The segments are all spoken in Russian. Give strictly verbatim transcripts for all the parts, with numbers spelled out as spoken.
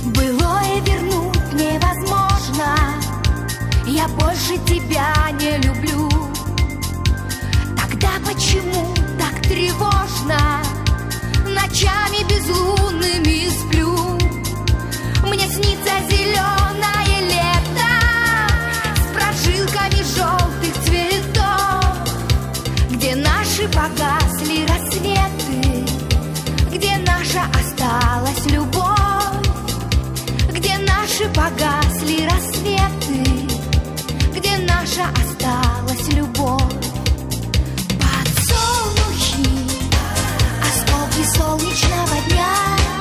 Былое вернуть невозможно, я больше тебя не люблю. Тогда почему так тревожно? Ночами безлунными сплю. Мне снится зеленое лето с прожилками желтых цветов, где наши погасли рассветы, где наша осталась любовь, где наши погасли рассветы, где наша осталась любовь. Подсолнухи, осколки солнечного дня,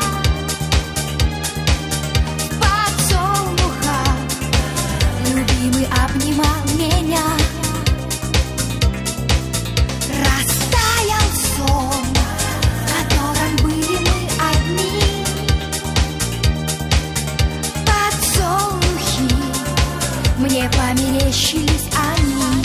подсолнуха, любимый обнимал меня. Растаял сон, в котором были мы одни. Подсолнухи, мне померещились они.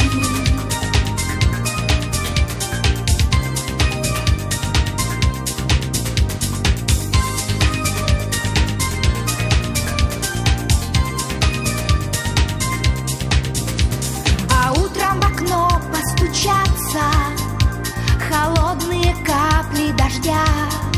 А утром в окно постучатся холодные капли дождя,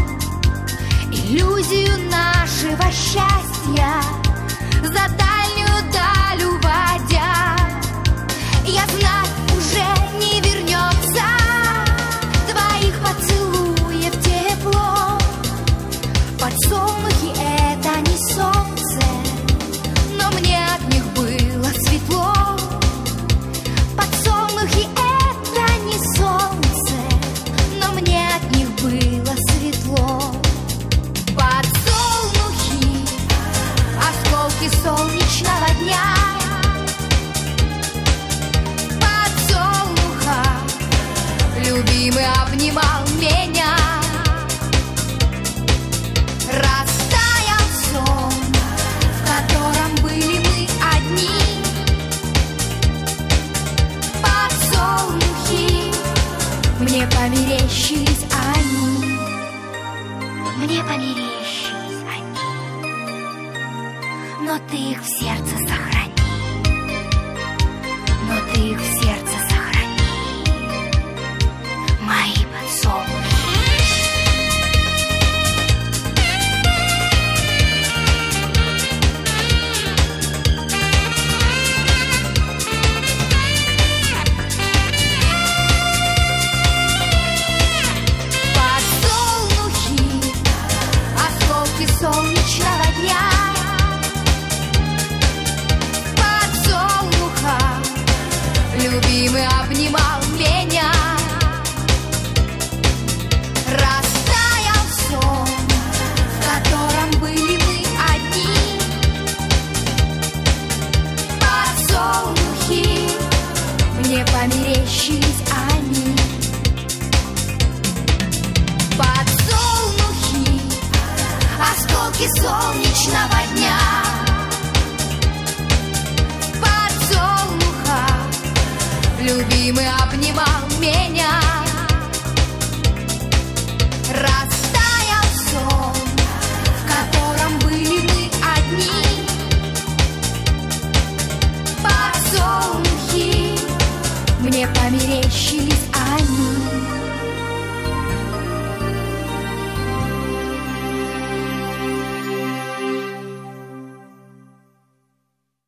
иллюзию нашего счастья за дальнюю даль уводя. Я знаю, уже не вернется твоих поцелуев тепло. Подсолнухи — это не солнце, но мне от них было светло. Подсолнухи — это не солнце, но мне от них было светло. Подсолнухи, осколки солнечного дня, подсолнуха, любимый обнимал меня. Растаял сон, в котором были мы одни. Подсолнухи, мне померещились они. Мне померещились они, но ты их в сердце сохрани, но ты их в сердце сохрани, мои подсолнухи. Подсолнухи, осколки солнечного дня, подсолнуха, любимый обнимал меня. Растаял сон, в котором были мы одни. Подсолнухи, мне померещились они. Подсолнухи, осколки солнечного дня, любимый